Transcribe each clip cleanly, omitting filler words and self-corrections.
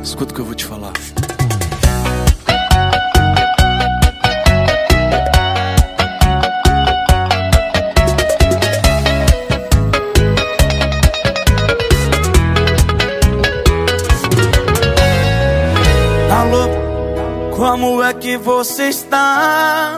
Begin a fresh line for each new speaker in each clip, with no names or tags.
Escuta o que eu vou te falar.
Alô, como é que você está?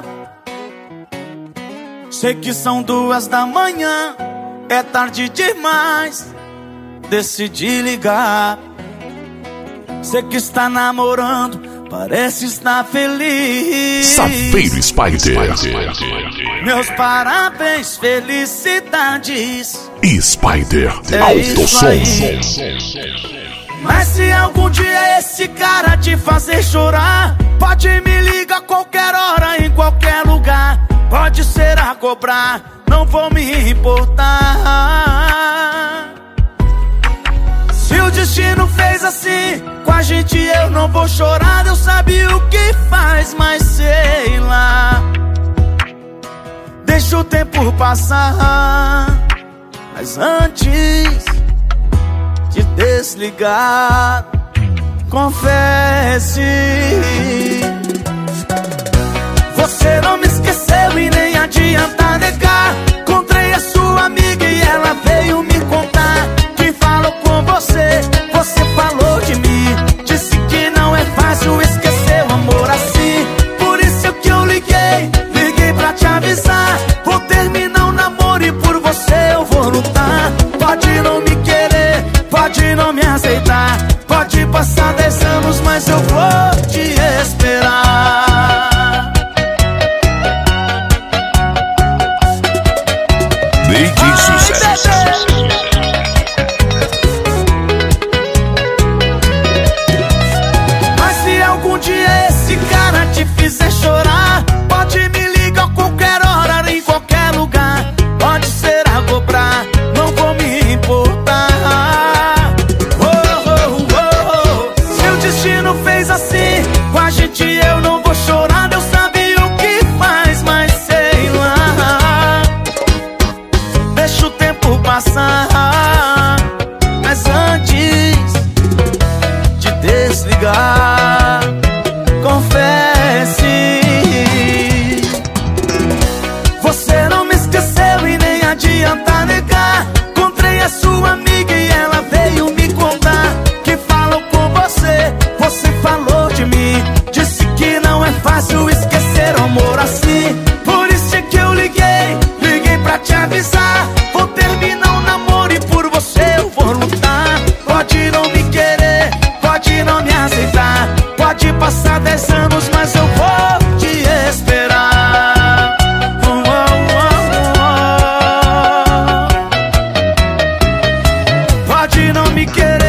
Sei que são 2 da manhã, é tarde demais. Decidi ligar. Sei que está namorando, parece estar feliz.
Safeiro Spider.
Meus parabéns, felicidades.
Spider
Alto Som. Mas se algum dia esse cara te fazer chorar, pode me ligar a qualquer hora, em qualquer lugar. Pode ser a cobrar, não vou me importar. Se o destino fez assim com a gente, eu não vou chorar. Deus sabe o que faz, mas sei lá. Deixa o tempo passar, mas antes de desligar, confesse. Você não me esqueceu e nem adianta negar. Encontrei a sua amiga e ela veio me contar que falou com você, você falou de mim. Disse que não é fácil esquecer o amor assim. Por isso que eu liguei pra te avisar. Vou terminar o namoro e por você eu vou lutar. Pode não me querer, pode não me aceitar, pode passar 10 anos, mas eu vou te esperar.
DJ Sucesso.
Mas se algum dia esse cara te fizer chorar, pode me ligar a qualquer hora, em qualquer lugar. Pode ser a cobrar, não vou me importar. Se o destino fez assim com a gente, eu não vou chorar. Deus sabe o que faz, mas sei lá. Deixa o tempo passar, mas antes de desligar, confesse. Você não me esqueceu e nem adianta negar. Encontrei a sua amiga e ela veio me contar que falou com você, você falou de mim. Disse que não é fácil esquecer o amor assim. Por isso é que eu liguei pra te avisar. Vou terminar o namoro e por você eu vou lutar. Pode não me querer, pode não me aceitar, pode passar 10 anos, mas eu vou te esperar. Pode não me querer,